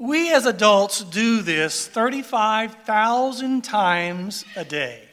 We as adults do this 35,000 times a day.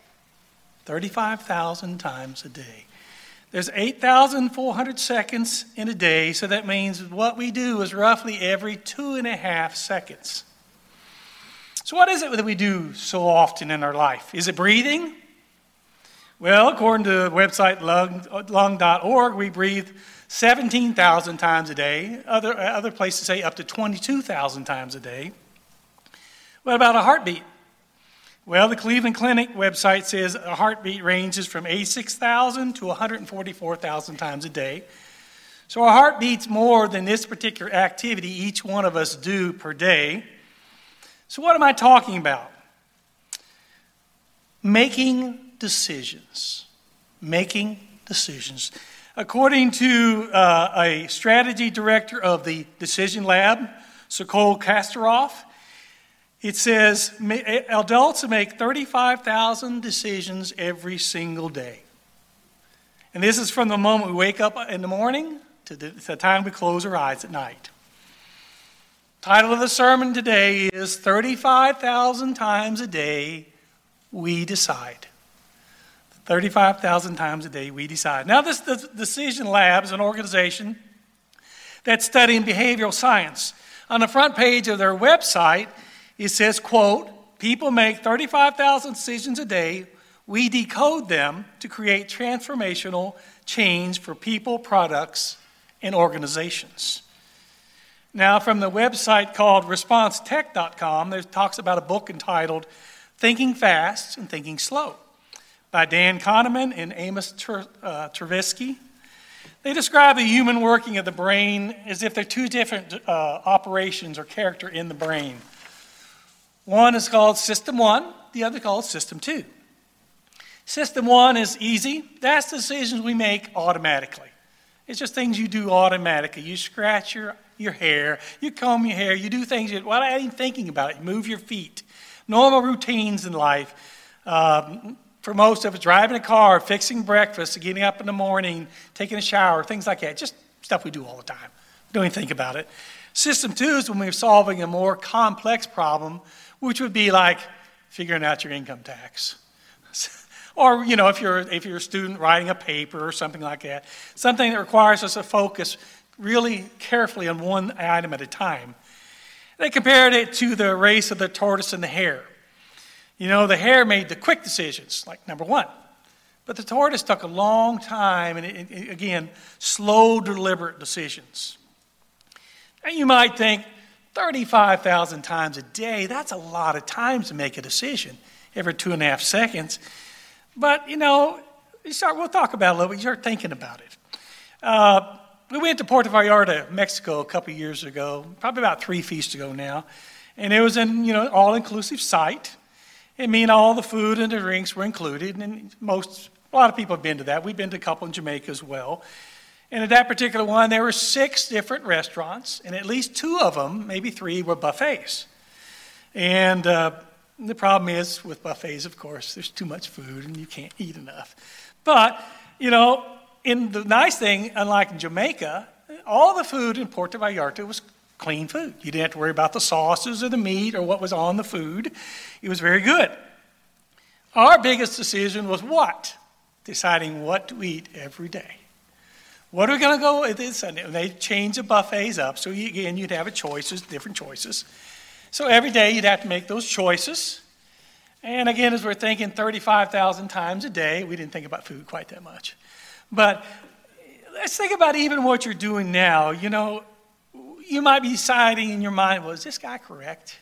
35,000 times a day. There's 8,400 seconds in a day, so that means what we do is roughly every 2.5 seconds. So what is it that we do so often in our life? Is it breathing? Well, according to the website lung.org, we breathe 17,000 times a day. Other places say up to 22,000 times a day. What about a heartbeat? Well, the Cleveland Clinic website says a heartbeat ranges from 86,000 to 144,000 times a day. So our heart beats more than this particular activity each one of us do per day. So what am I talking about? Making decisions. Making decisions. According to a strategy director of the Decision Lab, Sokol Kastarov, it says adults make 35,000 decisions every single day. And this is from the moment we wake up in the morning to the time we close our eyes at night. Title of the sermon today is 35,000 times a day we decide. 35,000 times a day we decide. Now this Decision Lab is an organization that's studying behavioral science. On the front page of their website, it says, quote, people make 35,000 decisions a day. We decode them to create transformational change for people, products, and organizations. Now, from the website called ResponseTech.com, there talks about a book entitled Thinking Fast and Thinking Slow by Dan Kahneman and Amos Tversky. They describe the human working of the brain as if they're two different operations or character in the brain. One is called System 1, the other called System 2. System 1 is easy. That's decisions we make automatically. It's just things you do automatically. You scratch your hair, you comb your hair, you do things without even thinking about it. You move your feet. Normal routines in life. For most of us, driving a car, fixing breakfast, getting up in the morning, taking a shower, things like that. Just stuff we do all the time. We don't even think about it. System 2 is when we're solving a more complex problem, which would be like figuring out your income tax. Or, if you're a student writing a paper or something like that, something that requires us to focus really carefully on one item at a time. They compared it to the race of the tortoise and the hare. The hare made the quick decisions, like number one. But the tortoise took a long time and, again, slow, deliberate decisions. And you might think, 35,000 times a day, that's a lot of times to make a decision every 2.5 seconds. But, we'll talk about it a little bit. You start thinking about it. We went to Puerto Vallarta, Mexico, a couple of years ago, probably about 3 feasts ago now. And it was an all-inclusive site. It means all the food and the drinks were included. And a lot of people have been to that. We've been to a couple in Jamaica as well. And at that particular one, there were 6 different restaurants, and at least 2 of them, maybe 3, were buffets. And the problem is, with buffets, of course, there's too much food, and you can't eat enough. But, in the nice thing, unlike in Jamaica, all the food in Puerto Vallarta was clean food. You didn't have to worry about the sauces or the meat or what was on the food. It was very good. Our biggest decision was what? Deciding what to eat every day. What are we going to go with this? And they changed the buffets up. So you'd have different choices. So every day you'd have to make those choices. And again, as we're thinking 35,000 times a day, we didn't think about food quite that much. But let's think about even what you're doing now. You might be deciding in your mind, well, is this guy correct?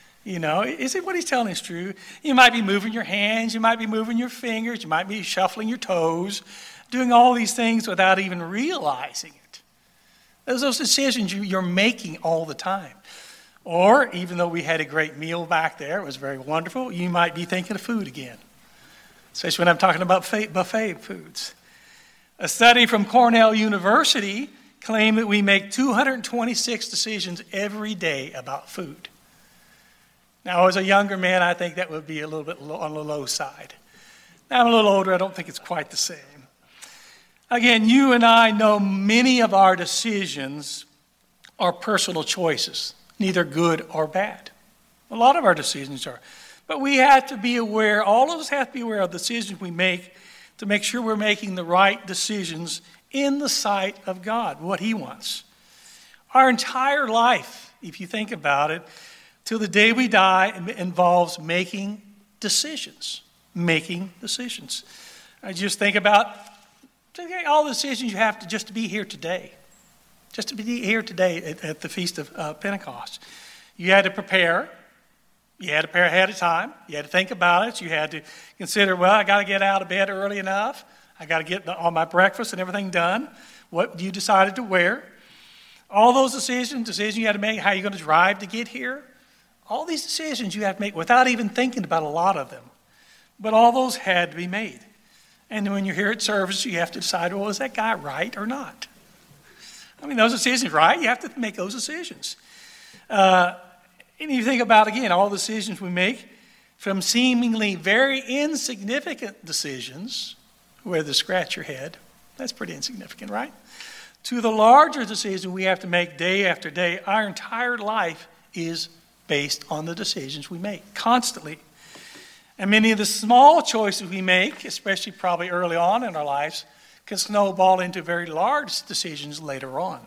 Is it what he's telling is true? You might be moving your hands. You might be moving your fingers. You might be shuffling your toes. Doing all these things without even realizing it. Those decisions you're making all the time. Or, even though we had a great meal back there, it was very wonderful, you might be thinking of food again. Especially when I'm talking about buffet foods. A study from Cornell University claimed that we make 226 decisions every day about food. Now, as a younger man, I think that would be a little bit on the low side. Now I'm a little older, I don't think it's quite the same. Again, you and I know many of our decisions are personal choices. neither good or bad. A lot of our decisions are. But we have to be aware, all of us have to be aware of the decisions we make to make sure we're making the right decisions in the sight of God, what He wants. Our entire life, if you think about it, till the day we die, involves making decisions. Making decisions. I just think about all the decisions you have to just to be here today. Just to be here today at the Feast of Pentecost. You had to prepare. You had to prepare ahead of time. You had to think about it. You had to consider, well, I got to get out of bed early enough. I got to get all my breakfast and everything done. What you decided to wear. All those decisions you had to make, how you're going to drive to get here. All these decisions you have to make without even thinking about a lot of them. But all those had to be made. And when you're here at service, you have to decide, well, is that guy right or not? I mean, those decisions, right? You have to make those decisions. And you think about, again, all the decisions we make, from seemingly very insignificant decisions, where to scratch your head, that's pretty insignificant, right? To the larger decisions we have to make day after day. Our entire life is based on the decisions we make, constantly. And many of the small choices we make, especially probably early on in our lives, can snowball into very large decisions later on.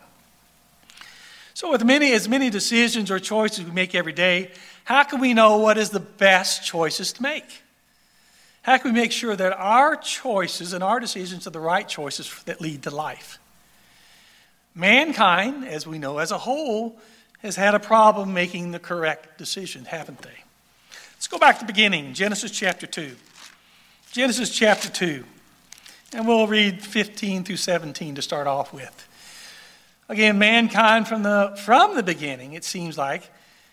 So with as many decisions or choices we make every day, how can we know what is the best choices to make? How can we make sure that our choices and our decisions are the right choices that lead to life? Mankind, as we know as a whole, has had a problem making the correct decision, haven't they? Let's go back to the beginning, Genesis chapter 2. Genesis chapter 2. And we'll read 15 through 17 to start off with. Again, mankind from the beginning, it seems like,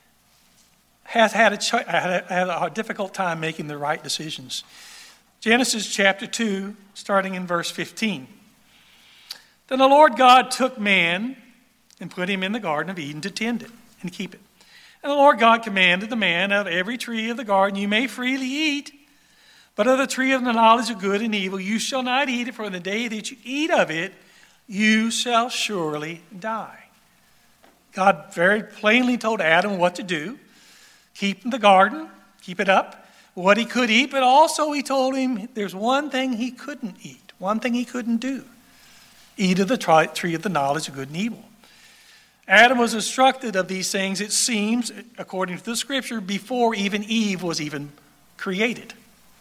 has had a difficult time making the right decisions. Genesis chapter 2, starting in verse 15. Then the Lord God took man and put him in the Garden of Eden to tend it and keep it. And the Lord God commanded the man, of every tree of the garden you may freely eat, but of the tree of the knowledge of good and evil you shall not eat it, for in the day that you eat of it, you shall surely die. God very plainly told Adam what to do. Keep the garden, keep it up, what he could eat, but also he told him there's one thing he couldn't eat, one thing he couldn't do. Eat of the tree of the knowledge of good and evil. Adam was instructed of these things, it seems, according to the scripture, before even Eve was even created.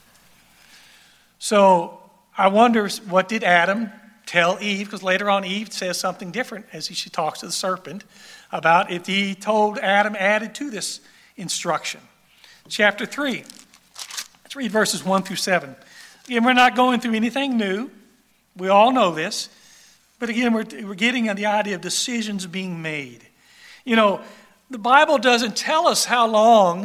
So I wonder, what did Adam tell Eve? Because later on Eve says something different as she talks to the serpent about if he told Adam added to this instruction. Chapter 3. Let's read verses 1 through 7. Again, we're not going through anything new. We all know this. But again, we're getting at the idea of decisions being made. You know, the Bible doesn't tell us how long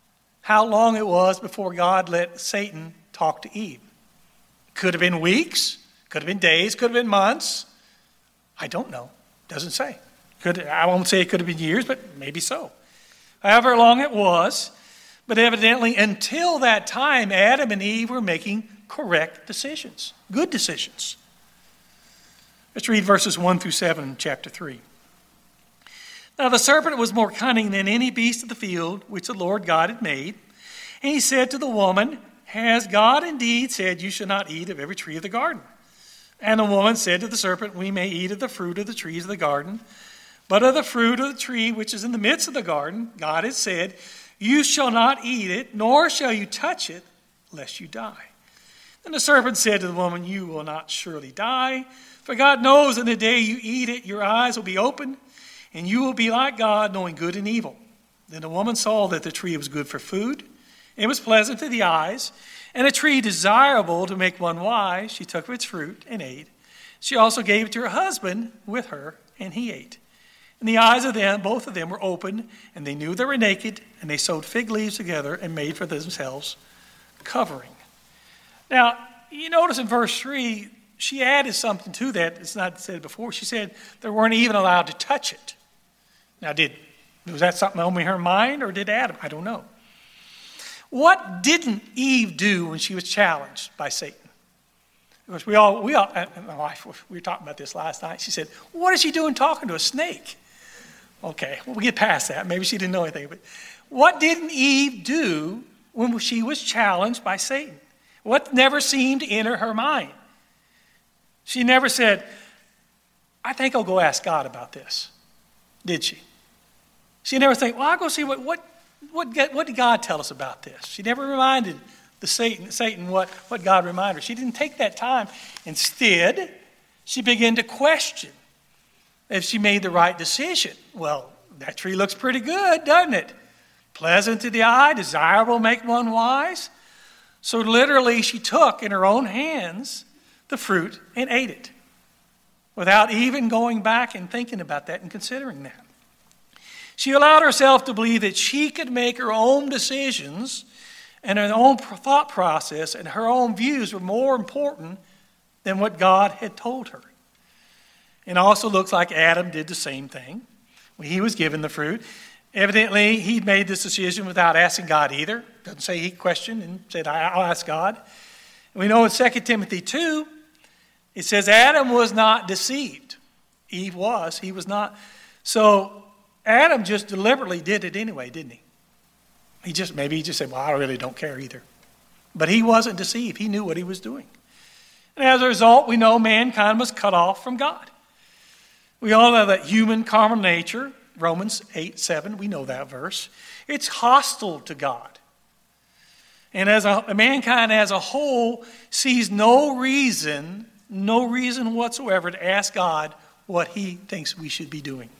it was before God let Satan talk to Eve. Could have been weeks, could have been days, could have been months. I don't know. Doesn't say. I won't say it could have been years, but maybe so. However long it was, but evidently until that time, Adam and Eve were making correct decisions, good decisions. Let's read verses 1 through 7 in chapter 3. Now the serpent was more cunning than any beast of the field which the Lord God had made. And he said to the woman, has God indeed said, you shall not eat of every tree of the garden? And the woman said to the serpent, we may eat of the fruit of the trees of the garden, but of the fruit of the tree which is in the midst of the garden, God has said, you shall not eat it, nor shall you touch it, lest you die. And the serpent said to the woman, you will not surely die, for God knows in the day you eat it, your eyes will be opened, and you will be like God, knowing good and evil. Then the woman saw that the tree was good for food, it was pleasant to the eyes, and a tree desirable to make one wise. She took of its fruit and ate. She also gave it to her husband with her, and he ate. And the eyes of them, both of them, were opened, and they knew they were naked, and they sewed fig leaves together and made for themselves covering. Now, you notice in verse 3, she added something to that. It's not said before. She said they weren't even allowed to touch it. Now, was that something on her mind, or did Adam? I don't know. What didn't Eve do when she was challenged by Satan? Because we all, and my wife, we were talking about this last night. She said, what is she doing talking to a snake? Okay, we'll get past that. Maybe she didn't know anything. But what didn't Eve do when she was challenged by Satan? What never seemed to enter her mind? She never said, I think I'll go ask God about this. Did she? She never think, well, I'll go see what did God tell us about this? She never reminded Satan what God reminded her. She didn't take that time. Instead, she began to question if she made the right decision. Well, that tree looks pretty good, doesn't it? Pleasant to the eye, desirable, make one wise. So literally, she took in her own hands the fruit and ate it without even going back and thinking about that and considering that. She allowed herself to believe that she could make her own decisions and her own thought process and her own views were more important than what God had told her. It also looks like Adam did the same thing when he was given the fruit. Evidently, he made this decision without asking God either. Doesn't say he questioned and said, I'll ask God. And we know in 2 Timothy 2, it says Adam was not deceived. Eve was. He was not. So Adam just deliberately did it anyway, didn't he? Maybe he just said, well, I really don't care either. But he wasn't deceived. He knew what he was doing. And as a result, we know mankind was cut off from God. We all know that human carnal nature, Romans 8:7, we know that verse. It's hostile to God. And as mankind as a whole sees no reason whatsoever to ask God what he thinks we should be doing.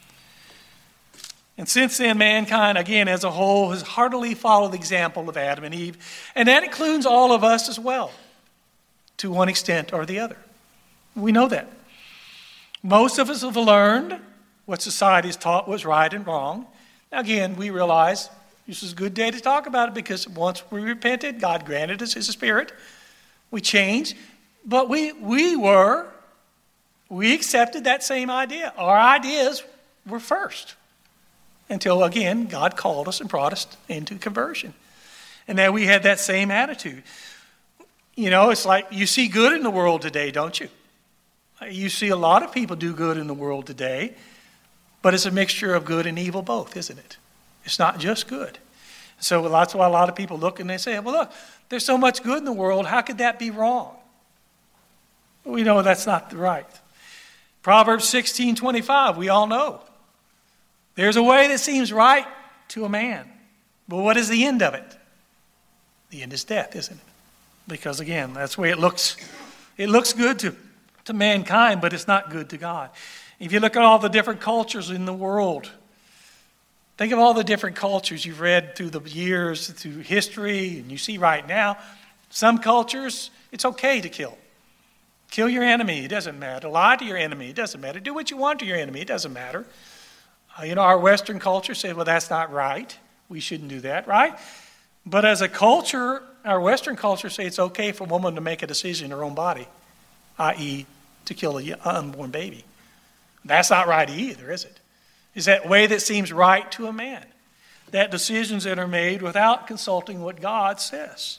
And since then, mankind, again, as a whole, has heartily followed the example of Adam and Eve. And that includes all of us as well, to one extent or the other. We know that. Most of us have learned what society has taught was right and wrong. Again, we realize this is a good day to talk about it because once we repented, God granted us His Spirit. We changed. But we accepted that same idea. Our ideas were first. Until, again, God called us and brought us into conversion. And then we had that same attitude. You know, it's like you see good in the world today, don't you? You see a lot of people do good in the world today, but it's a mixture of good and evil both, isn't it? It's not just good. So that's why a lot of people look and they say, well, look, there's so much good in the world. How could that be wrong? We know that's not right. Proverbs 16:25, we all know. There's a way that seems right to a man, but what is the end of it? The end is death, isn't it? Because again, that's the way it looks. It looks good to mankind, but it's not good to God. If you look at all the different cultures in the world, think of all the different cultures you've read through the years, through history, and you see right now, some cultures, it's okay to kill. Kill your enemy, it doesn't matter. Lie to your enemy, it doesn't matter. Do what you want to your enemy, it doesn't matter. Our Western culture says, well, that's not right. We shouldn't do that, right? But as a culture, our Western culture says it's okay for a woman to make a decision in her own body, i.e. to kill an unborn baby. That's not right either, is it? It's that way that seems right to a man. That decisions that are made without consulting what God says.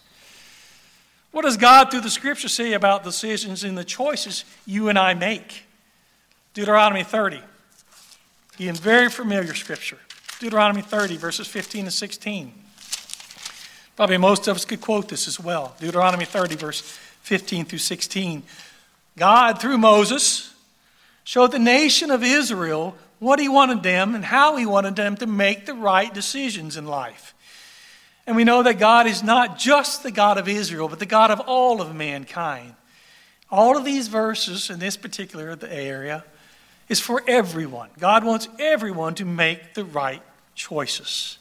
What does God through the Scripture say about decisions and the choices you and I make? Deuteronomy 30. Again, very familiar Scripture. Deuteronomy 30, verses 15 and 16. Probably most of us could quote this as well. Deuteronomy 30, verse 15 through 16. God, through Moses, showed the nation of Israel what He wanted them and how He wanted them to make the right decisions in life. And we know that God is not just the God of Israel, but the God of all of mankind. All of these verses in this particular area is for everyone. God wants everyone to make the right choices.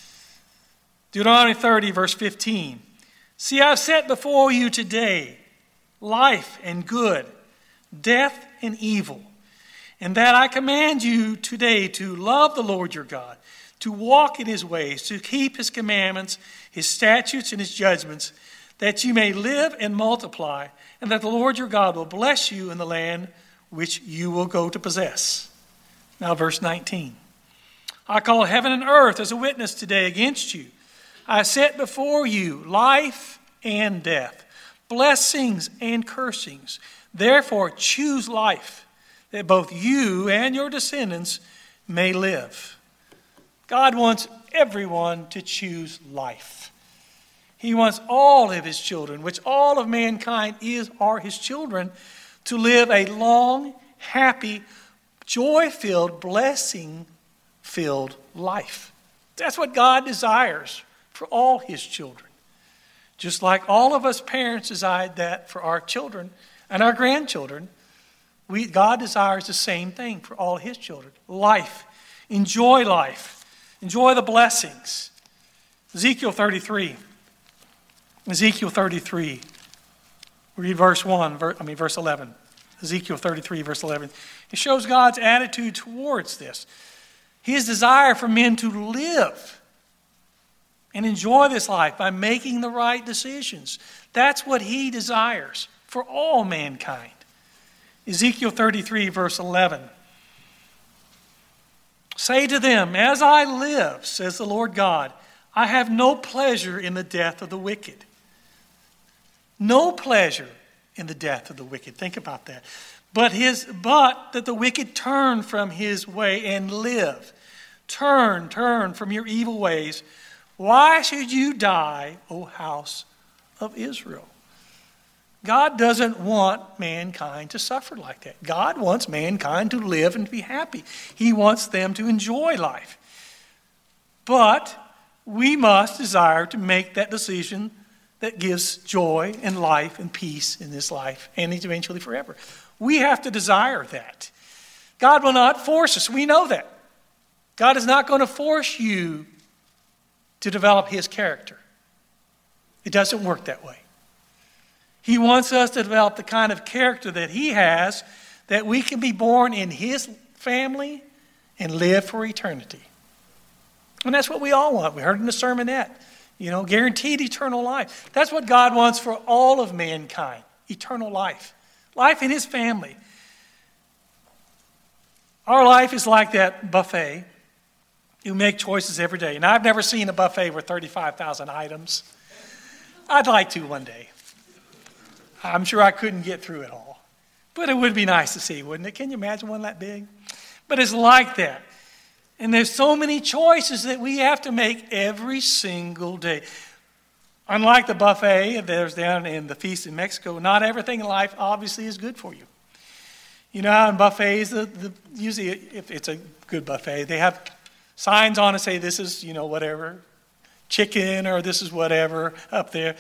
Deuteronomy 30, verse 15. See, I've set before you today life and good, death and evil, and that I command you today to love the Lord your God, to walk in His ways, to keep His commandments, His statutes, and His judgments, that you may live and multiply, and that the Lord your God will bless you in the land which you will go to possess. Now verse 19. I call heaven and earth as a witness today against you. I set before you life and death, blessings and cursings. Therefore choose life, that both you and your descendants may live. God wants everyone to choose life. He wants all of his children, which all of mankind are his children, to live a long, happy, joy-filled, blessing-filled life. That's what God desires for all his children. Just like all of us parents desire that for our children and our grandchildren, God desires the same thing for all his children. Life. Enjoy life. Enjoy the blessings. Ezekiel 33. Ezekiel 33. Read verse 11. Ezekiel 33, verse 11. It shows God's attitude towards this. His desire for men to live and enjoy this life by making the right decisions. That's what he desires for all mankind. Ezekiel 33, verse 11. Say to them, as I live, says the Lord God, I have no pleasure in the death of the wicked. No pleasure in the death of the wicked. Think about that. But that the wicked turn from his way and live. Turn from your evil ways. Why should you die, O house of Israel? God doesn't want mankind to suffer like that. God wants mankind to live and to be happy. He wants them to enjoy life. But we must desire to make that decision that gives joy and life and peace in this life and eventually forever. We have to desire that. God will not force us. We know that. God is not going to force you to develop his character. It doesn't work that way. He wants us to develop the kind of character that he has, that we can be born in his family and live for eternity. And that's what we all want. We heard in the sermonette, guaranteed eternal life. That's what God wants for all of mankind, eternal life. Life in his family. Our life is like that buffet. You make choices every day. And I've never seen a buffet with 35,000 items. I'd like to one day. I'm sure I couldn't get through it all. But it would be nice to see, wouldn't it? Can you imagine one that big? But it's like that. And there's so many choices that we have to make every single day. Unlike the buffet there's down in the feast in Mexico, not everything in life obviously is good for you. In buffets, usually if it's a good buffet, they have signs on it say this is, whatever, chicken or this is whatever up there.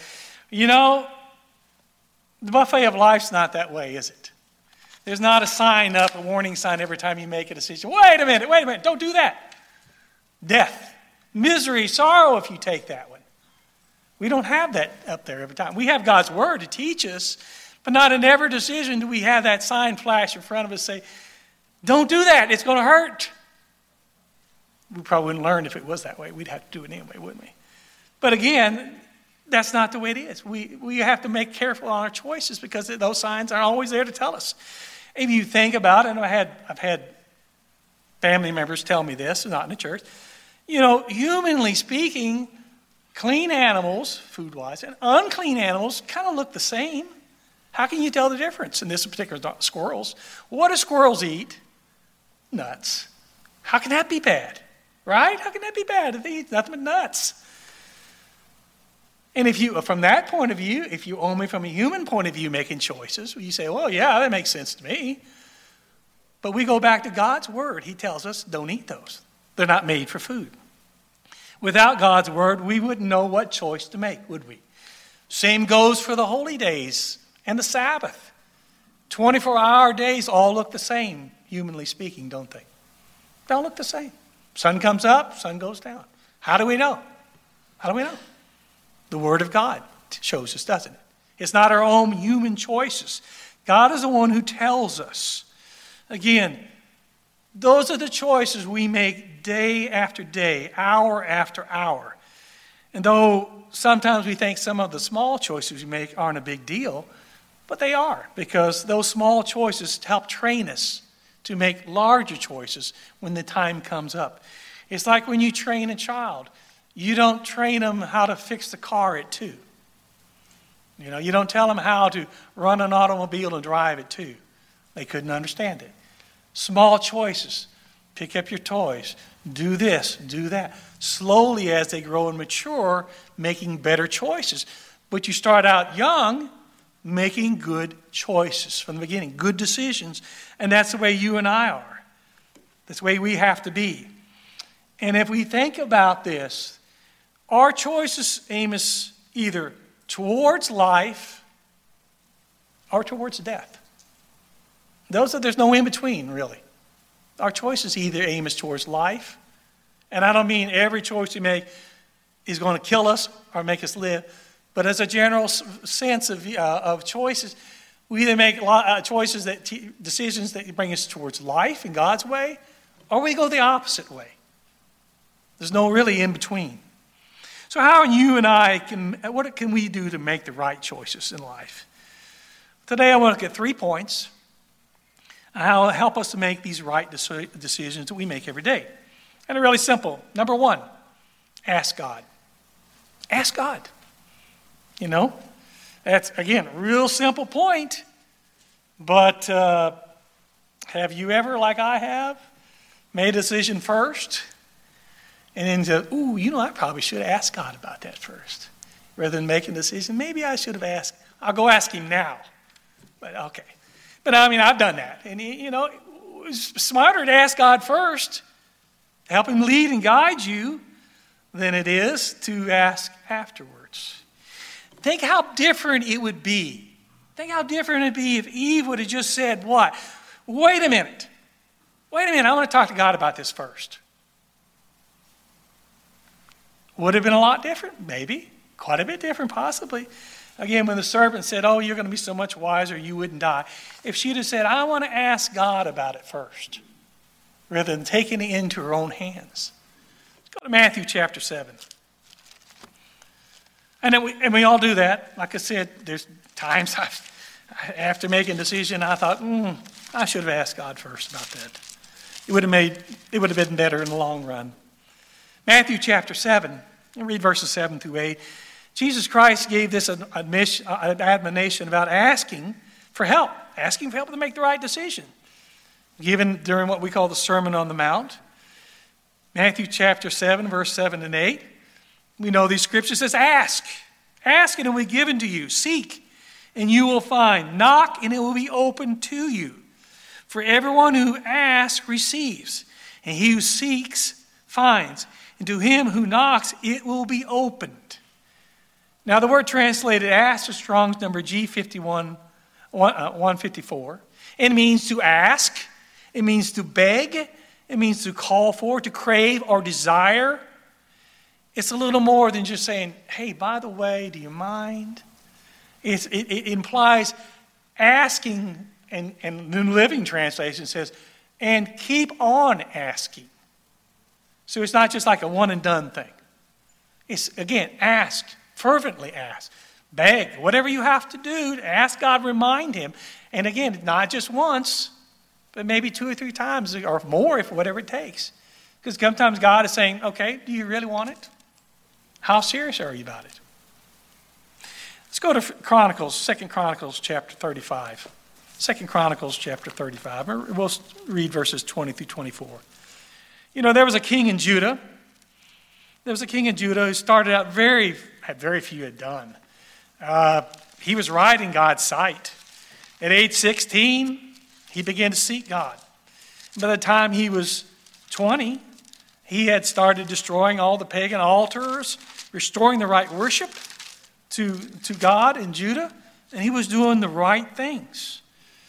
The buffet of life's not that way, is it? There's not a warning sign every time you make a decision. Wait a minute, don't do that. Death, misery, sorrow if you take that one. We don't have that up there every time. We have God's word to teach us, but not in every decision do we have that sign flash in front of us say, don't do that, it's going to hurt. We probably wouldn't learn if it was that way. We'd have to do it anyway, wouldn't we? But again, that's not the way it is. We have to make careful on our choices because those signs aren't always there to tell us. If you think about it, and I've had family members tell me this, not in the church, humanly speaking, clean animals, food-wise, and unclean animals kind of look the same. How can you tell the difference? In this particular, squirrels. What do squirrels eat? Nuts. How can that be bad? Right? How can that be bad? They eat nothing but nuts. And from that point of view, if you only from a human point of view making choices, you say, well, yeah, that makes sense to me. But we go back to God's word. He tells us, don't eat those. They're not made for food. Without God's word, we wouldn't know what choice to make, would we? Same goes for the holy days and the Sabbath. 24-hour days all look the same, humanly speaking, don't they? They all look the same. Sun comes up, sun goes down. How do we know? The Word of God shows us, doesn't it? It's not our own human choices. God is the one who tells us. Again, those are the choices we make day after day, hour after hour. And though sometimes we think some of the small choices we make aren't a big deal, but they are, because those small choices help train us to make larger choices when the time comes up. It's like when you train a child. You don't train them how to fix the car at 2. You don't tell them how to run an automobile and drive at 2. They couldn't understand it. Small choices. pick up your toys, do this, do that. Slowly as they grow and mature, making better choices. But you start out young, making good choices from the beginning, good decisions. And that's the way you and I are. That's the way we have to be. And if we think about this, our choices aim us either towards life or towards death. There's no in between, really. Our choices either aim us towards life, and I don't mean every choice we make is going to kill us or make us live, but as a general sense of choices, we either make choices decisions that bring us towards life in God's way, or we go the opposite way. There's no really in between. So how you and I what can we do to make the right choices in life? Today I want to look at 3 points on how it'll help us to make these right decisions that we make every day. And they're really simple. Number 1, ask God. Ask God. You know, that's, again, a real simple point. But have you ever, like I have, made a decision first and then said, I probably should ask God about that first. Rather than making a decision, maybe I should have asked. I'll go ask him now. But okay. But I mean, I've done that. And, it's smarter to ask God first, to help him lead and guide you, than it is to ask afterwards. Think how different it would be. Think how different it would be if Eve would have just said, what? Wait a minute, I want to talk to God about this first. Would have been a lot different? Maybe. Quite a bit different, possibly. Again, when the serpent said, you're going to be so much wiser, you wouldn't die. If she'd have said, I want to ask God about it first, rather than taking it into her own hands. Let's go to Matthew chapter 7. And we all do that. Like I said, there's times after making a decision, I thought, I should have asked God first about that. It would have been better in the long run. Matthew chapter 7, and read verses 7 through 8. Jesus Christ gave this an admonition about asking for help to make the right decision, given during what we call the Sermon on the Mount. Matthew chapter 7, verse 7 and 8. We know these scriptures says, ask and it will be given to you. Seek and you will find. Knock and it will be opened to you. For everyone who asks receives, and he who seeks finds. And to him who knocks, it will be opened. Now, the word translated ask is Strong's number G51, 154. It means to ask. It means to beg. It means to call for, to crave or desire. It's a little more than just saying, hey, by the way, do you mind? It implies asking, and the New Living Translation says, and keep on asking. So it's not just like a one and done thing. It's, again, ask, fervently ask, beg, whatever you have to do to ask God, remind him. And again, not just once, but maybe 2 or 3 times or more, if whatever it takes. Because sometimes God is saying, okay, do you really want it? How serious are you about it? Let's go to Chronicles, 2 Chronicles chapter 35. 2 Chronicles chapter 35. We'll read verses 20 through 24. There was a king in Judah. There was a king in Judah who started out had very few had done. He was right in God's sight. At age 16, he began to seek God. By the time he was 20, he had started destroying all the pagan altars, restoring the right worship to God in Judah, and he was doing the right things.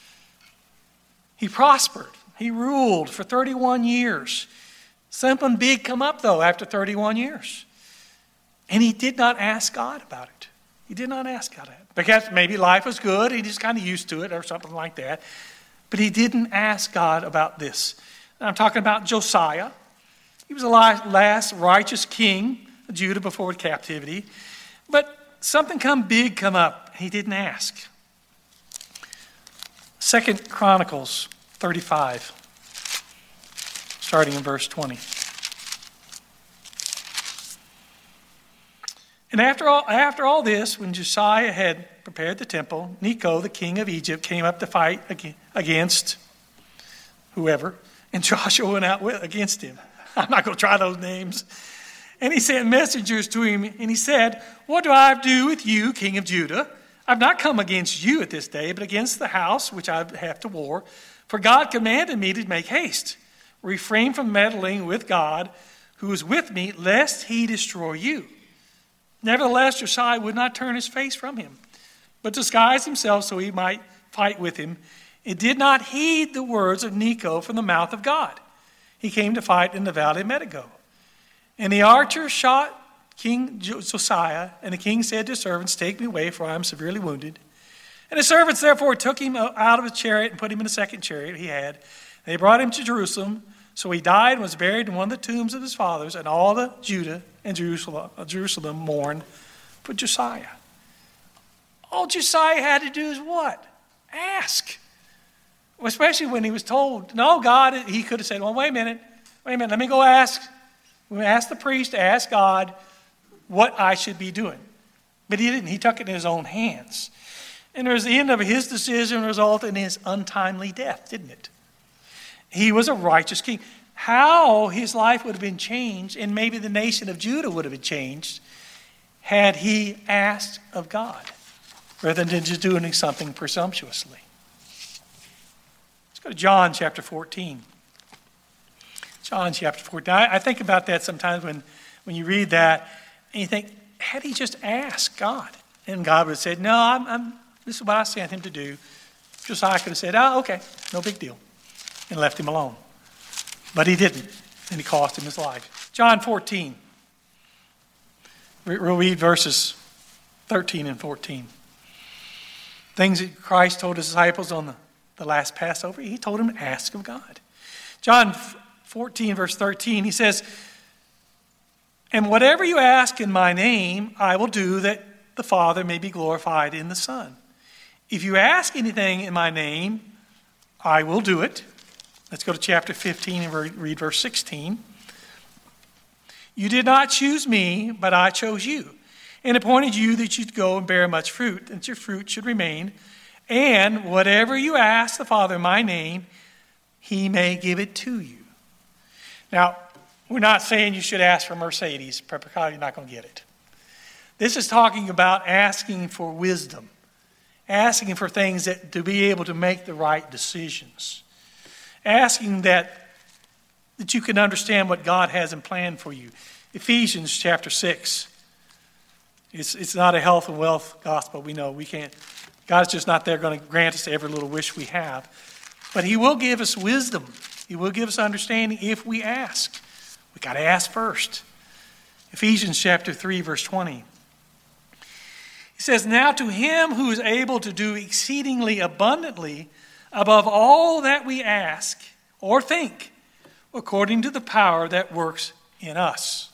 He prospered. He ruled for 31 years. Something big come up, though, after 31 years. And he did not ask God about it. He did not ask God about it. Because maybe life was good, he just kind of used to it or something like that. But he didn't ask God about this. And I'm talking about Josiah. He was the last righteous king of Judah before captivity. But something big come up. He didn't ask. 2 Chronicles 35, starting in verse 20. And after all this, when Josiah had prepared the temple, Necho, the king of Egypt, came up to fight against whoever, And Joshua went out against him. I'm not going to try those names. And he sent messengers to him, and he said, what do I do with you, king of Judah? I've not come against you at this day, but against the house which I have to war. For God commanded me to make haste. Refrain from meddling with God, who is with me, lest he destroy you. Nevertheless, Josiah would not turn his face from him, but disguised himself so he might fight with him, and did not heed the words of Necho from the mouth of God. He came to fight in the valley of Megiddo. And the archer shot King Josiah, and the king said to his servants, take me away, for I am severely wounded. And the servants therefore took him out of his chariot and put him in a second chariot he had. They brought him to Jerusalem. So he died and was buried in one of the tombs of his fathers, and all the Judah and Jerusalem mourned for Josiah. All Josiah had to do is what? Ask. Especially when he was told, no, God, he could have said, well, wait a minute, let me go ask. We asked the priest to ask God what I should be doing. But he didn't. He took it in his own hands. And there was the end of his decision resulted in his untimely death, didn't it? He was a righteous king. How his life would have been changed, and maybe the nation of Judah would have been changed, had he asked of God, rather than just doing something presumptuously. Let's go to John chapter 14. John chapter 14. I think about that sometimes when you read that, and you think, had he just asked God? And God would have said, no, this is what I sent him to do. Josiah could have said, oh, okay, no big deal, and left him alone. But he didn't, and it cost him his life. John 14. We'll read verses 13 and 14. Things that Christ told his disciples on the last Passover, he told them to ask of God. John 14, verse 13, he says, and whatever you ask in my name, I will do, that the Father may be glorified in the Son. If you ask anything in my name, I will do it. Let's go to chapter 15 and read verse 16. You did not choose me, but I chose you, and appointed you that you'd go and bear much fruit, that your fruit should remain. And whatever you ask the Father in my name, he may give it to you. Now, we're not saying you should ask for Mercedes, because you're not going to get it. This is talking about asking for wisdom, asking for things to be able to make the right decisions, asking that you can understand what God has in plan for you. Ephesians chapter 6. It's not a health and wealth gospel. We know we can't. God's just not there going to grant us every little wish we have. But he will give us wisdom. He will give us understanding if we ask. We got to ask first. Ephesians chapter 3, verse 20. He says, now to him who is able to do exceedingly abundantly above all that we ask or think, according to the power that works in us.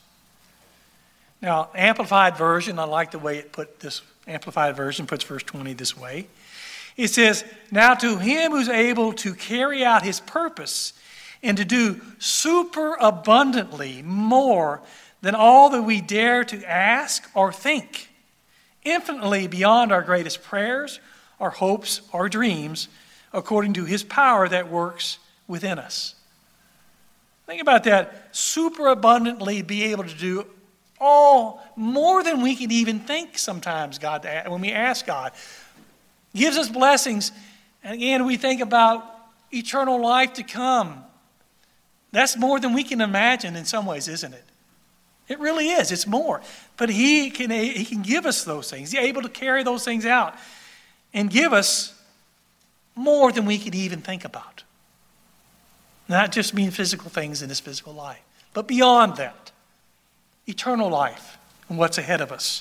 Now, Amplified Version, I like the way it put this. Amplified Version puts verse 20 this way. It says, now to him who's able to carry out his purpose and to do super abundantly more than all that we dare to ask or think, infinitely beyond our greatest prayers, our hopes, our dreams, according to his power that works within us. Think about that. Super abundantly be able to do all more than we can even think sometimes, God, when we ask God. Gives us blessings. And again, we think about eternal life to come. That's more than we can imagine in some ways, isn't it? It really is. It's more. But he can give us those things. He's able to carry those things out and give us more than we could even think about. Not just mean physical things in this physical life, but beyond that, eternal life and what's ahead of us.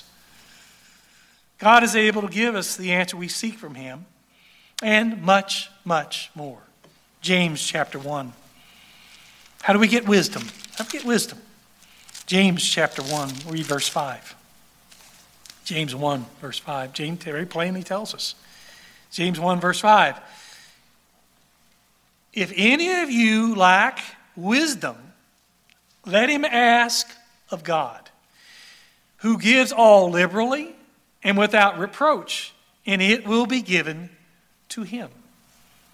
God is able to give us the answer we seek from him and much, much more. James chapter 1. How do we get wisdom? How do we get wisdom? James chapter 1, read verse 5. James 1, verse 5. James very plainly tells us. James 1, verse 5. If any of you lack wisdom, let him ask of God, who gives all liberally and without reproach, and it will be given to him.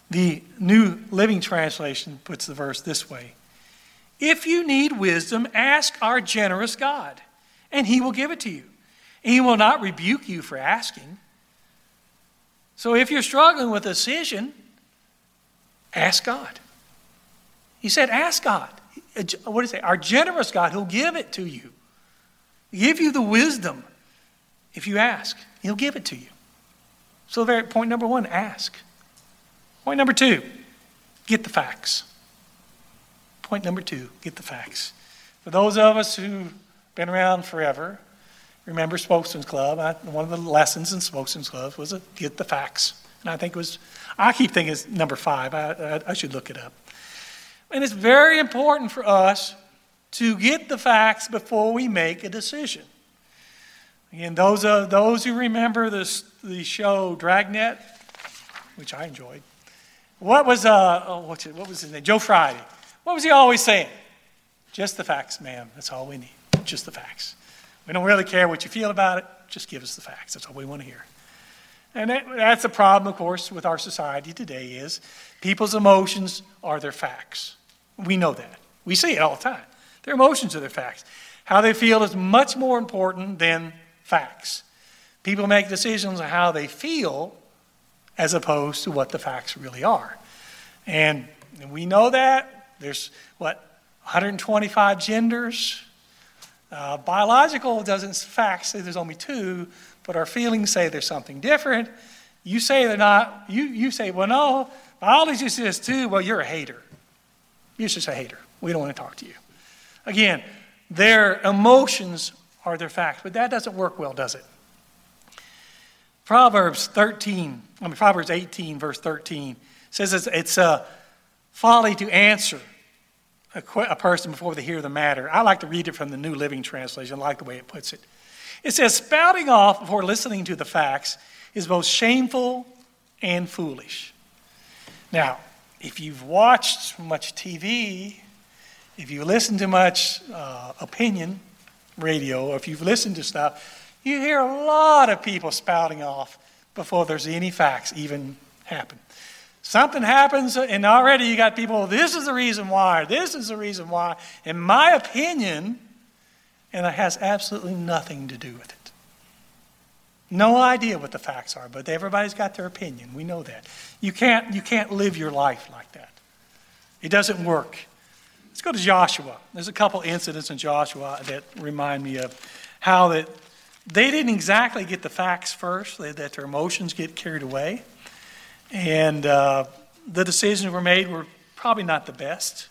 The New Living Translation puts the verse this way: if you need wisdom, ask our generous God, and he will give it to you. He will not rebuke you for asking. So if you're struggling with a decision, ask God. He said, ask God. What does it say? Our generous God, he'll give it to you. Give you the wisdom. If you ask, he'll give it to you. So point number one, ask. Point number two, get the facts. Point number two, get the facts. For those of us who've been around forever, remember Spokesman's Club. One of the lessons in Spokesman's Club was to get the facts. And I keep thinking it's number 5. I should look it up. And it's very important for us to get the facts before we make a decision. Again, those who remember the show Dragnet, which I enjoyed. What was his name? Joe Friday. What was he always saying? Just the facts, ma'am. That's all we need. Just the facts. We don't really care what you feel about it. Just give us the facts. That's all we want to hear. And that's the problem, of course, with our society today is people's emotions are their facts. We know that. We see it all the time. Their emotions are their facts. How they feel is much more important than facts. People make decisions on how they feel as opposed to what the facts really are. And we know that. There's, 125 genders? Biological facts say there's only 2, but our feelings say there's something different. You say they're not. You say, well, no, biology says 2. Well, you're a hater. You're just a hater. We don't want to talk to you. Again, their emotions are their facts, but that doesn't work well, does it? Proverbs 18, verse 13, says it's a folly to answer a person before they hear the matter. I like to read it from the New Living Translation. I like the way it puts it. It says, spouting off before listening to the facts is both shameful and foolish. Now, if you've watched much TV, if you listen to much opinion radio, or if you've listened to stuff, you hear a lot of people spouting off before there's any facts even happen. Something happens, and already you got people, this is the reason why, this is the reason why, in my opinion, and it has absolutely nothing to do with it. No idea what the facts are, but everybody's got their opinion. We know that. You can't live your life like that. It doesn't work. Let's go to Joshua. There's a couple incidents in Joshua that remind me of how that they didn't exactly get the facts first, that their emotions get carried away. And the decisions were made were probably not the best.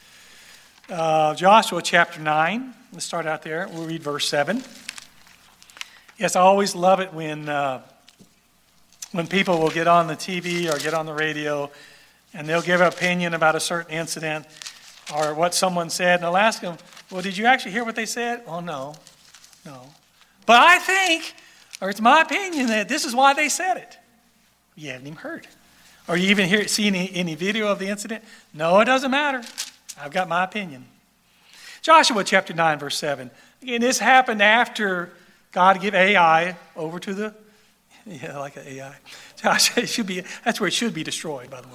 Joshua chapter 9, let's start out there. We'll read verse 7. Yes, I always love it when people will get on the TV or get on the radio and they'll give an opinion about a certain incident or what someone said, and I'll ask them, well, did you actually hear what they said? Oh, no. But I think, or it's my opinion, that this is why they said it. You haven't even heard. Or you even see any video of the incident? No, it doesn't matter. I've got my opinion. Joshua chapter 9, verse 7. Again, this happened after God gave Ai over to the, like an AI. Josh, that's where it should be destroyed, by the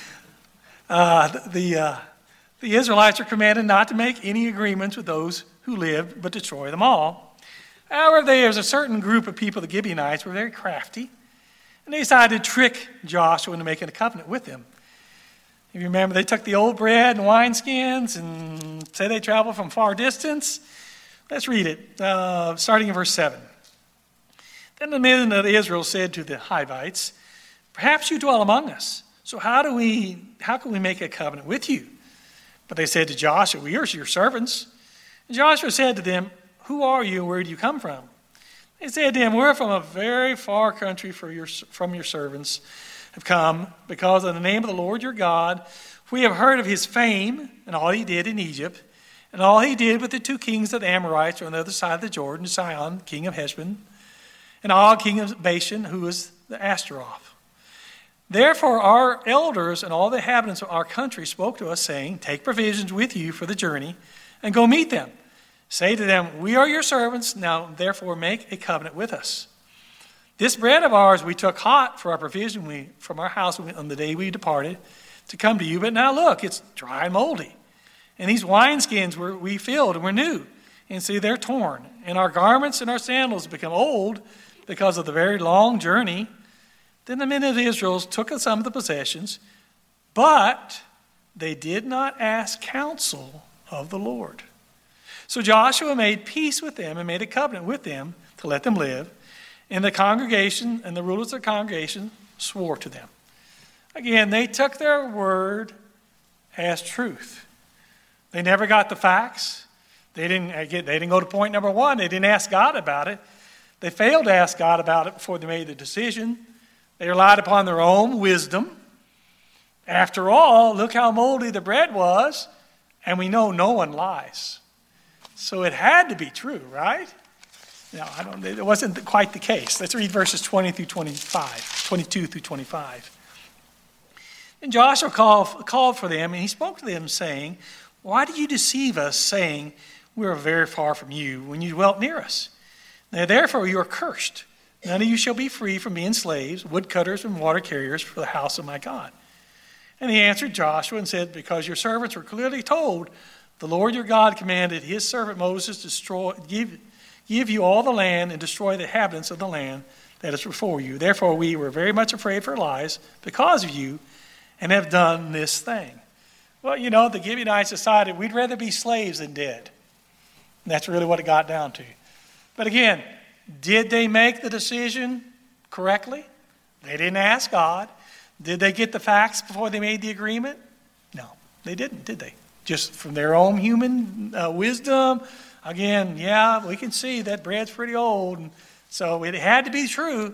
way. The Israelites are commanded not to make any agreements with those who lived, but destroy them all. However, there's a certain group of people, the Gibeonites, were very crafty, and they decided to trick Joshua into making a covenant with them. If you remember, they took the old bread and wineskins and say they traveled from far distance. Let's read it, starting in verse 7. Then the men of Israel said to the Hivites, perhaps you dwell among us, so how can we make a covenant with you? But they said to Joshua, we are your servants. And Joshua said to them, who are you and where do you come from? They said to him, we're from a very far country from your servants have come because of the name of the Lord your God. We have heard of his fame and all he did in Egypt and all he did with the 2 kings of the Amorites on the other side of the Jordan, Sihon, king of Heshbon, and Og, king of Bashan, who was the Ashtaroth. Therefore our elders and all the inhabitants of our country spoke to us, saying, take provisions with you for the journey and go meet them. Say to them, we are your servants, now therefore make a covenant with us. This bread of ours we took hot for our provision from our house on the day we departed to come to you. But now look, it's dry and moldy. And these wineskins we filled and were new. And see, they're torn. And our garments and our sandals become old because of the very long journey. Then the men of Israel took some of the possessions, but they did not ask counsel of the Lord. So Joshua made peace with them and made a covenant with them to let them live. And the congregation and the rulers of the congregation swore to them. Again, they took their word as truth. They never got the facts. They didn't go to point number one. They didn't ask God about it. They failed to ask God about it before they made the decision. They relied upon their own wisdom. After all, look how moldy the bread was, and we know no one lies. So it had to be true, right? No, it wasn't quite the case. Let's read verses 20 through 25, 22 through 25. And Joshua called for them, and he spoke to them, saying, "Why do you deceive us, saying, 'We are very far from you,' when you dwelt near us? Now therefore you are cursed. None of you shall be free from being slaves, woodcutters, and water carriers for the house of my God." And he answered Joshua and said, "Because your servants were clearly told, the Lord your God commanded his servant Moses to give you all the land and destroy the inhabitants of the land that is before you. Therefore we were very much afraid for our lives because of you and have done this thing." Well, the Gibeonites decided we'd rather be slaves than dead. And that's really what it got down to. But again, did they make the decision correctly? They didn't ask God. Did they get the facts before they made the agreement? No, they didn't, did they? Just from their own human wisdom. Again, yeah, we can see that bread's pretty old, and so it had to be true.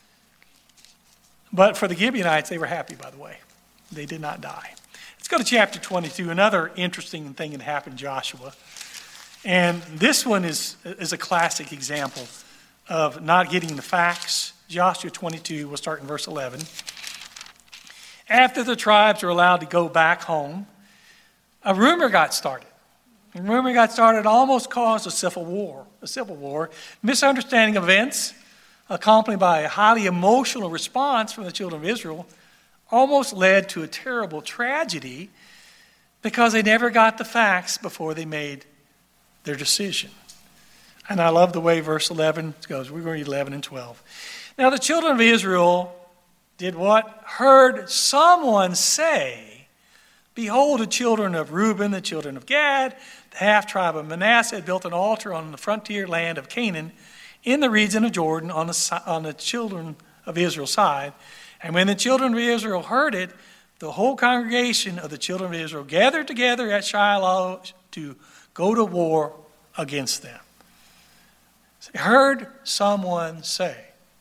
But for the Gibeonites, they were happy, by the way. They did not die. Let's go to chapter 22, another interesting thing that happened to Joshua. And this one is a classic example of not getting the facts. Joshua 22, we'll start in verse 11. After the tribes were allowed to go back home, a rumor got started. A rumor got started almost caused a civil war. Misunderstanding events, accompanied by a highly emotional response from the children of Israel, almost led to a terrible tragedy because they never got the facts before they made their decision. And I love the way verse 11 goes. We're going to read 11 and 12. Now the children of Israel did what? Heard someone say, "Behold, the children of Reuben, the children of Gad, the half-tribe of Manasseh had built an altar on the frontier land of Canaan in the region of Jordan on the children of Israel's side. And when the children of Israel heard it, the whole congregation of the children of Israel gathered together at Shiloh to go to war against them." They heard someone say.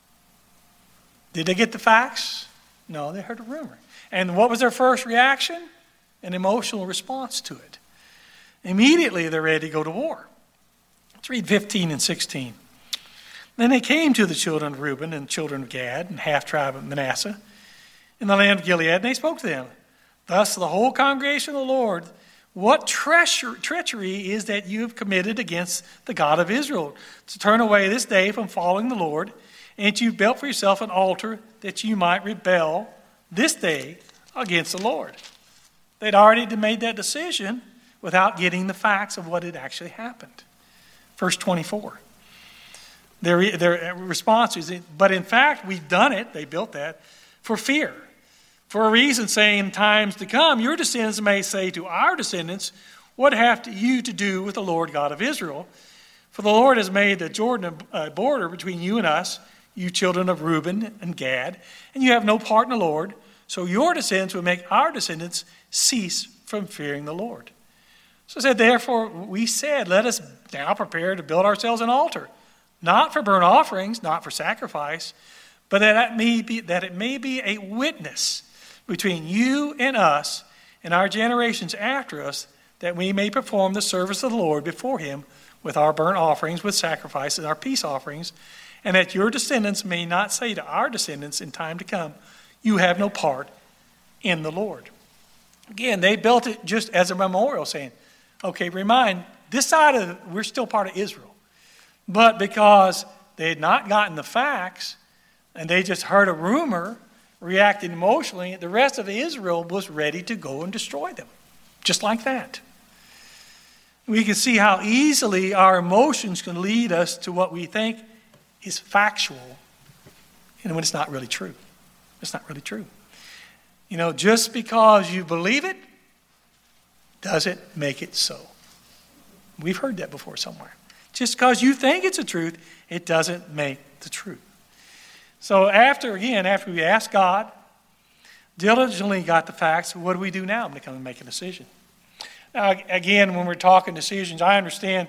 Did they get the facts? No, they heard a rumor. And what was their first reaction? An emotional response to it. Immediately they're ready to go to war. Let's read 15 and 16. Then they came to the children of Reuben and children of Gad and half-tribe of Manasseh in the land of Gilead, and they spoke to them. Thus the whole congregation of the Lord, what treachery is that you have committed against the God of Israel, to turn away this day from following the Lord, and you've built for yourself an altar that you might rebel this day against the Lord. They'd already made that decision without getting the facts of what had actually happened. Verse 24. Their response is, "But in fact, we've done it," they built that, "for fear. For a reason, saying in times to come, your descendants may say to our descendants, 'What have you to do with the Lord God of Israel? For the Lord has made the Jordan a border between you and us, you children of Reuben and Gad, and you have no part in the Lord. So your descendants will make our descendants cease from fearing the Lord.' So said, therefore we said, let us now prepare to build ourselves an altar, not for burnt offerings, not for sacrifice, but that it may be a witness between you and us and our generations after us, that we may perform the service of the Lord before him with our burnt offerings, with sacrifices, and our peace offerings, and that your descendants may not say to our descendants in time to come, you have no part in the Lord." Again, they built it just as a memorial, saying, okay, remind, this side of we're still part of Israel. But because they had not gotten the facts, and they just heard a rumor, reacted emotionally, the rest of Israel was ready to go and destroy them. Just like that. We can see how easily our emotions can lead us to what we think is factual, and when it's not really true. It's not really true. Just because you believe it doesn't make it so. We've heard that before somewhere. Just because you think it's a truth, it doesn't make the truth. So after we ask God, diligently got the facts, what do we do now? We come and make a decision. Now, again, when we're talking decisions, I understand,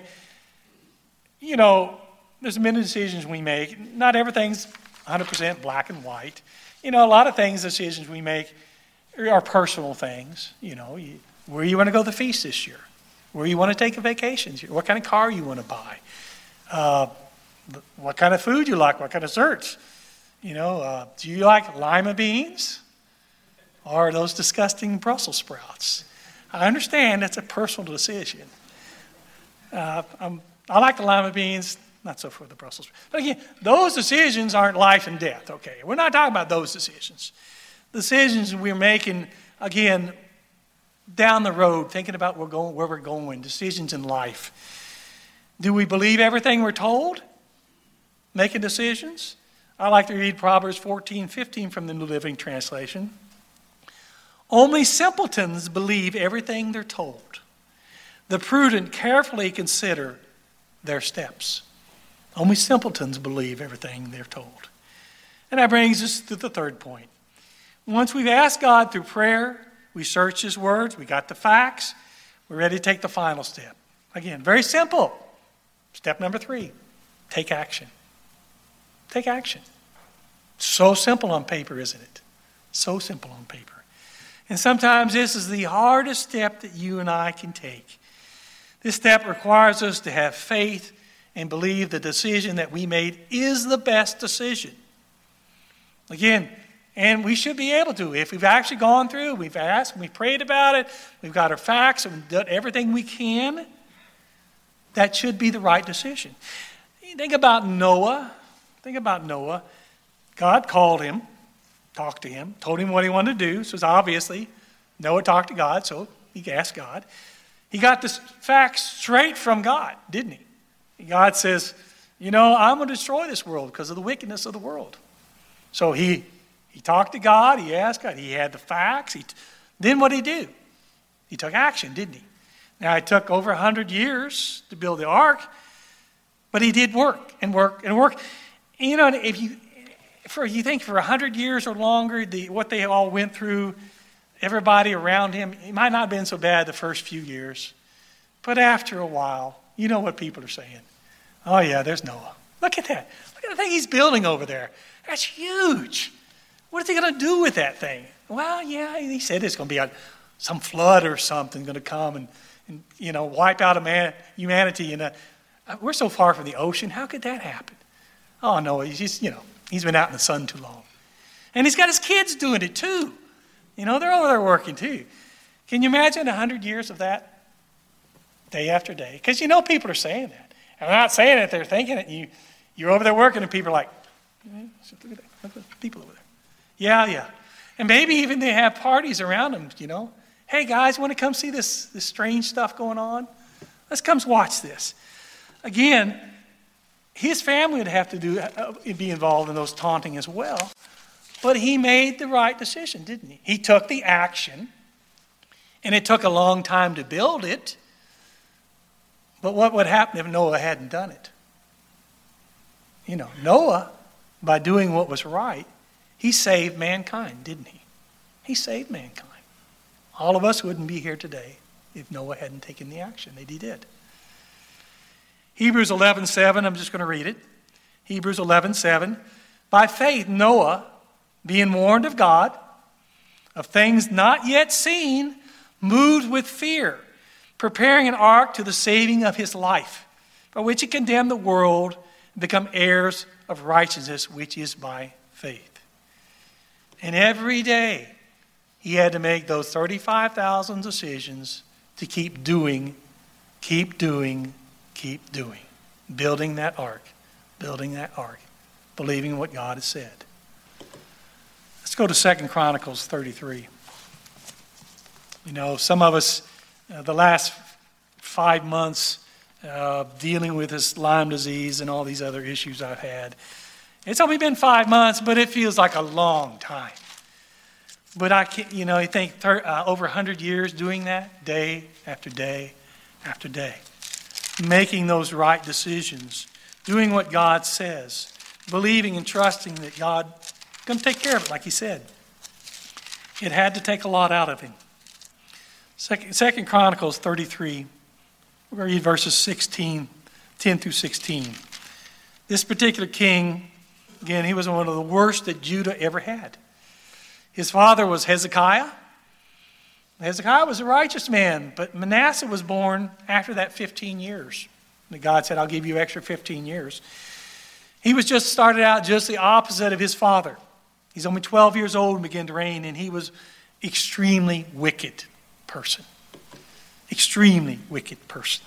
there's many decisions we make. Not everything's 100% black and white. A lot of decisions we make are personal things. Where you want to go to the feast this year, where you want to take a vacation, what kind of car you want to buy, what kind of food you like, what kind of desserts. Do you like lima beans or those disgusting Brussels sprouts? I understand that's a personal decision. I like the lima beans, not so for the Brussels sprouts. But again, those decisions aren't life and death, okay? We're not talking about those decisions. Decisions we're making, again, down the road, thinking about where we're going, decisions in life. Do we believe everything we're told? Making decisions? I like to read Proverbs 14:15 from the New Living Translation. Only simpletons believe everything they're told. The prudent carefully consider their steps. Only simpletons believe everything they're told. And that brings us to the third point. Once we've asked God through prayer, we search His words, we got the facts, we're ready to take the final step. Again, very simple. Step number 3, take action. Take action. So simple on paper, isn't it? So simple on paper. And sometimes this is the hardest step that you and I can take. This step requires us to have faith and believe the decision that we made is the best decision. Again, and we should be able to. If we've actually gone through, we've asked, we've prayed about it, we've got our facts, and we've done everything we can, that should be the right decision. Think about Noah. God called him, talked to him, told him what he wanted to do. So obviously, Noah talked to God, so he asked God. He got the facts straight from God, didn't he? God says, I'm going to destroy this world because of the wickedness of the world. So he talked to God, he asked God, he had the facts. Then what did he do? He took action, didn't he? Now, it took over 100 years to build the ark, but he did work and work and work. And if you think for 100 years or longer, what they all went through, everybody around him, it might not have been so bad the first few years. But after a while, you know what people are saying. Oh yeah, there's Noah. Look at that. Look at the thing he's building over there. That's huge. What is he going to do with that thing? Well, yeah, he said it's going to be some flood or something going to come and wipe out humanity. And we're so far from the ocean. How could that happen? Oh no, he's been out in the sun too long. And he's got his kids doing it too. They're over there working too. Can you imagine 100 years of that? Day after day. Because people are saying that. And they're not saying it, they're thinking it. You're over there working and people are like, look at that. Look at the people over there. Yeah. And maybe even they have parties around them, Hey guys, want to come see this strange stuff going on? Let's come watch this. Again, his family would have to be involved in those taunting as well. But he made the right decision, didn't he? He took the action, and it took a long time to build it. But what would happen if Noah hadn't done it? Noah, by doing what was right, he saved mankind, didn't he? He saved mankind. All of us wouldn't be here today if Noah hadn't taken the action that he did. Hebrews 11:7, I'm just going to read it. Hebrews 11:7. By faith, Noah, being warned of God, of things not yet seen, moved with fear, preparing an ark to the saving of his life, by which he condemned the world and become heirs of righteousness, which is by faith. And every day, he had to make those 35,000 decisions to keep doing, building that ark, believing what God has said. Let's go to 2 Chronicles 33. You know, some of us, the last 5 months, dealing with this Lyme disease and all these other issues I've had. It's only been 5 months, but it feels like a long time. But I can't, you know, you think over 100 years doing that, day after day after day. Making those right decisions, doing what God says, believing and trusting that God is going to take care of it, like he said. It had to take a lot out of him. Second Chronicles 33, we're going to read verses 10 through 16. This particular king, again, he was one of the worst that Judah ever had. His father was Hezekiah. Hezekiah was a righteous man, but Manasseh was born after that 15 years. And God said, I'll give you extra 15 years. He was just started out just the opposite of his father. He's only 12 years old and began to reign, and he was extremely wicked person. Extremely wicked person.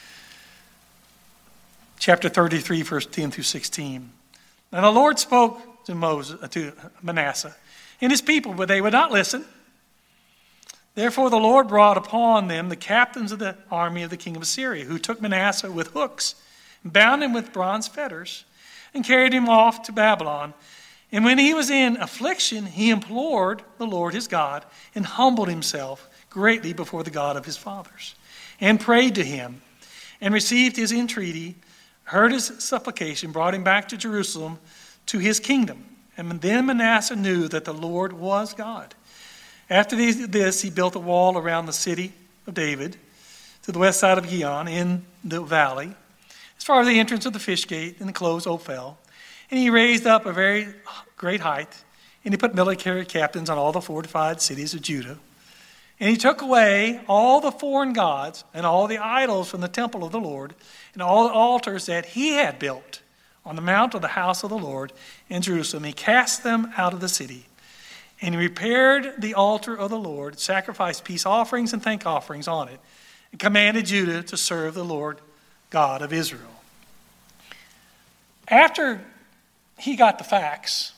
Chapter 33, verse 10 through 16. And the Lord spoke to Manasseh and his people, but they would not listen. Therefore the Lord brought upon them the captains of the army of the king of Assyria, who took Manasseh with hooks, and bound him with bronze fetters, and carried him off to Babylon. And when he was in affliction, he implored the Lord his God, and humbled himself greatly before the God of his fathers, and prayed to him, and received his entreaty, heard his supplication, brought him back to Jerusalem, to his kingdom. And then Manasseh knew that the Lord was God. After this, he built a wall around the city of David to the west side of Gihon in the valley, as far as the entrance of the fish gate and the closed Ophel. And he raised up a very great height, and he put military captains on all the fortified cities of Judah. And he took away all the foreign gods and all the idols from the temple of the Lord, and all the altars that he had built on the mount of the house of the Lord in Jerusalem. He cast them out of the city. And he repaired the altar of the Lord, sacrificed peace offerings and thank offerings on it, and commanded Judah to serve the Lord God of Israel. After he got the facts,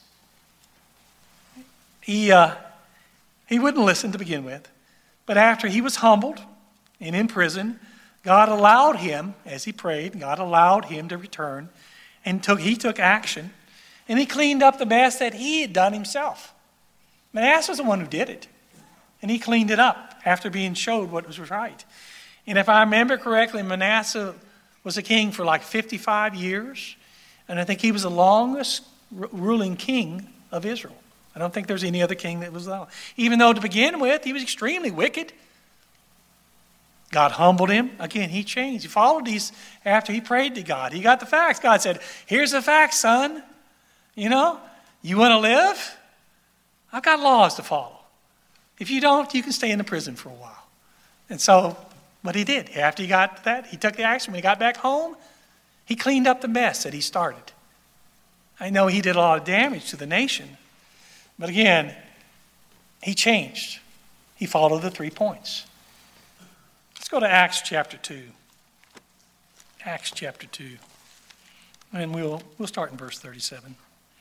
he wouldn't listen to begin with. But after he was humbled and in prison, God allowed him, as he prayed, God allowed him to return, and he took action, and he cleaned up the mess that he had done himself. Manasseh was the one who did it, and he cleaned it up after being showed what was right. And if I remember correctly, Manasseh was a king for like 55 years, and I think he was the longest ruling king of Israel. I don't think there's any other king that was that long. Even though to begin with, he was extremely wicked. God humbled him. Again, he changed. He followed these after he prayed to God. He got the facts. God said, here's the facts, son. You know, you want to live? I've got laws to follow. If you don't, you can stay in the prison for a while. And so, what he did, after he got that, he took the action. When he got back home, he cleaned up the mess that he started. I know he did a lot of damage to the nation. But again, he changed. He followed the 3 points. Let's go to Acts chapter 2. Acts chapter 2. And we'll start in verse 37.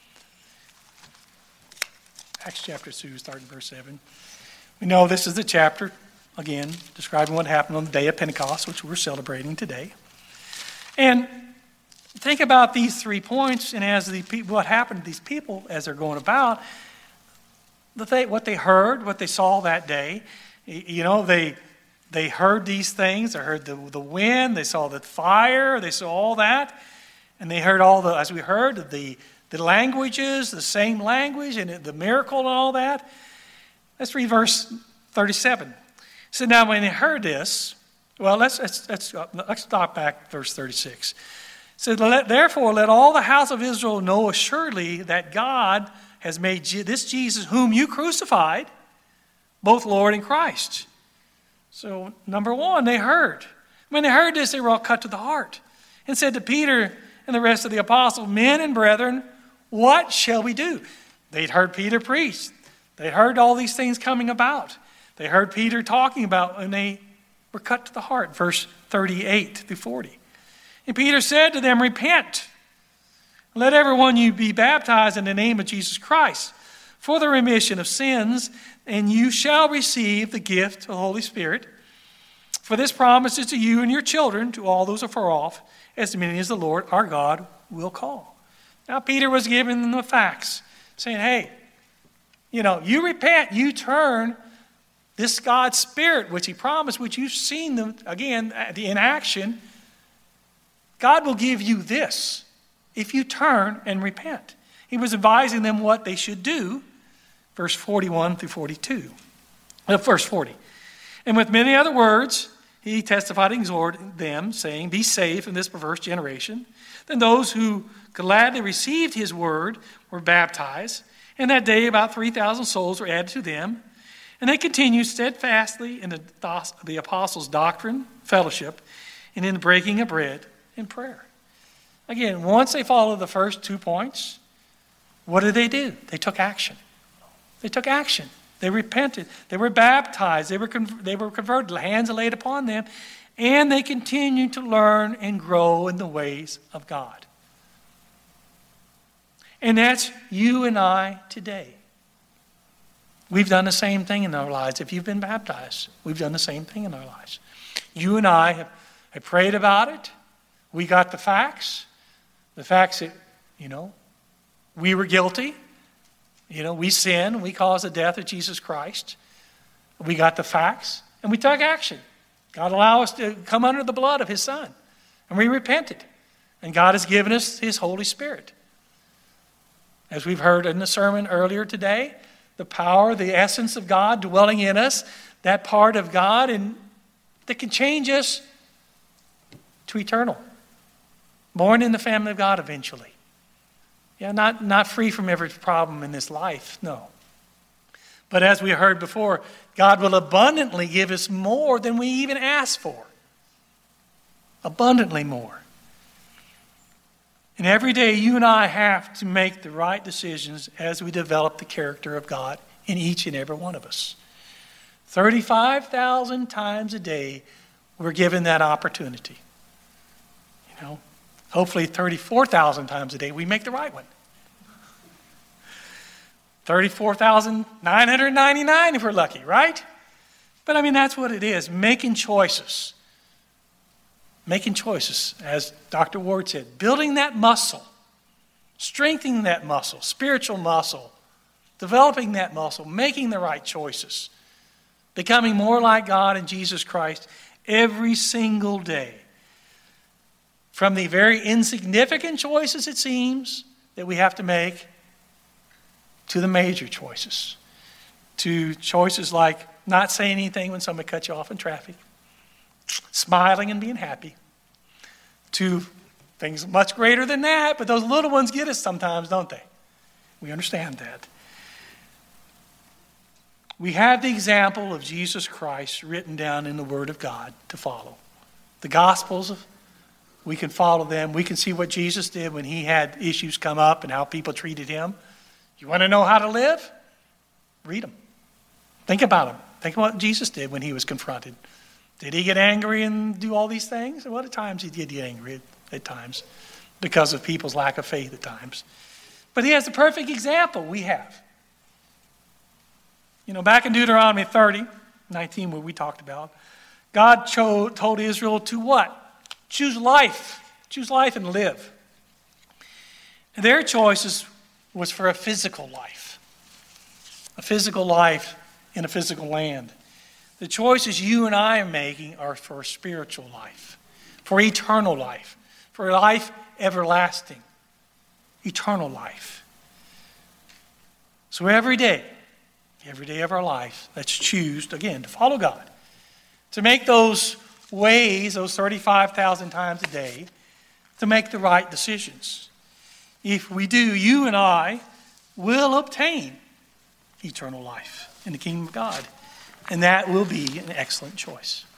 Acts chapter 2, starting verse 7. We know this is the chapter, again, describing what happened on the day of Pentecost, which we're celebrating today. And think about these 3 points, and as what happened to these people as they're going about, what they heard, what they saw that day. You know, they heard these things. They heard the wind. They saw the fire. They saw all that. And they heard as we heard, the languages, the same language, and the miracle and all that. Let's read verse 37. So now when they heard this, well, let's stop back verse 36. So therefore, let all the house of Israel know assuredly that God has made this Jesus, whom you crucified, both Lord and Christ. So, number one, they heard. When they heard this, they were all cut to the heart and said to Peter and the rest of the apostles, men and brethren, what shall we do? They'd heard Peter preach. They heard all these things coming about. They heard Peter talking about, and they were cut to the heart. Verse 38 through 40. And Peter said to them, repent. Let every one of you be baptized in the name of Jesus Christ for the remission of sins, and you shall receive the gift of the Holy Spirit. For this promise is to you and your children, to all those afar off, as many as the Lord our God will call. Now Peter was giving them the facts, saying, hey, you repent, you turn, this God's Spirit, which he promised, which you've seen them, again, in action, God will give you this if you turn and repent. He was advising them what they should do, verse 41 through 42. Verse 40. And with many other words, he testified and exhorted them, saying, be safe in this perverse generation. Then those who gladly received his word were baptized. And that day about 3,000 souls were added to them. And they continued steadfastly in the apostles' doctrine, fellowship, and in the breaking of bread and prayer. Again, once they followed the first 2 points, what did they do? They took action. They took action. They repented. They were baptized. They were converted. Hands laid upon them. And they continued to learn and grow in the ways of God. And that's you and I today. We've done the same thing in our lives. If you've been baptized, we've done the same thing in our lives. You and I have prayed about it. We got the facts. The facts that, we were guilty. We sinned. We caused the death of Jesus Christ. We got the facts. And we took action. God allowed us to come under the blood of his Son. And we repented. And God has given us his Holy Spirit. As we've heard in the sermon earlier today, the power, the essence of God dwelling in us, that part of God and that can change us to eternal. Born in the family of God eventually. Yeah, not free from every problem in this life, no. But as we heard before, God will abundantly give us more than we even ask for. Abundantly more. And every day you and I have to make the right decisions as we develop the character of God in each and every one of us. 35,000 times a day we're given that opportunity. Hopefully 34,000 times a day we make the right one. 34,999 if we're lucky, right? But that's what it is, making choices. Making choices, as Dr. Ward said, building that muscle, strengthening that muscle, spiritual muscle, developing that muscle, making the right choices, becoming more like God and Jesus Christ every single day. From the very insignificant choices, it seems, that we have to make, to the major choices. To choices like not saying anything when somebody cuts you off in traffic, smiling and being happy, to things much greater than that, but those little ones get us sometimes, don't they? We understand that. We have the example of Jesus Christ written down in the Word of God to follow. The Gospels, we can follow them. We can see what Jesus did when he had issues come up and how people treated him. You want to know how to live? Read them. Think about them. Think about what Jesus did when he was confronted. Did he get angry and do all these things? Well, at times he did get angry at times because of people's lack of faith at times. But he has the perfect example we have. Back in Deuteronomy 30:19, what we talked about, God told Israel to what? Choose life. Choose life and live. And their choices was for a physical life. A physical life in a physical land. The choices you and I are making are for a spiritual life, for eternal life, for life everlasting, eternal life. So every day of our life, let's choose, again, to follow God, to make those ways, those 35,000 times a day, to make the right decisions. If we do, you and I will obtain eternal life in the kingdom of God. And that will be an excellent choice.